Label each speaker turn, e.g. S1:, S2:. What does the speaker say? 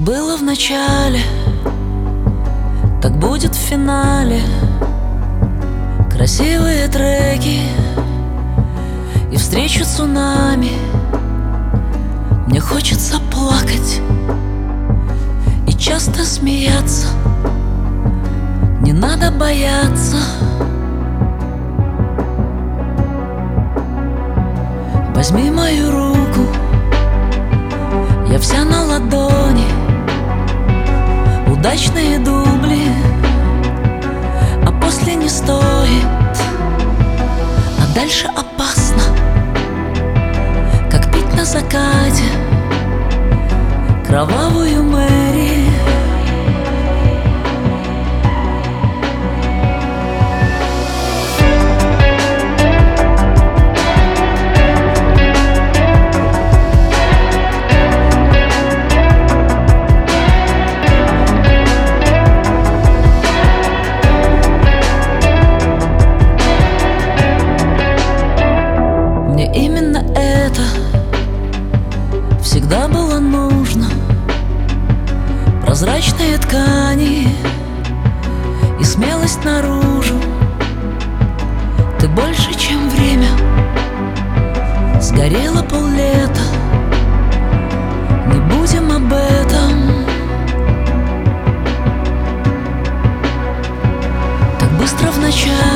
S1: было в начале, так будет в финале. Красивые треки и встречу цунами. Мне хочется плакать и часто смеяться. Не надо бояться. Возьми мою руку, я вся на ладони. Удачные дубли, а после не стоит. А дальше опасно, как пить на закате кровавую Мэри. Именно это всегда было нужно. Прозрачные ткани и смелость наружу. Ты больше, чем время. Сгорело поллета. Не будем об этом. Так быстро в начале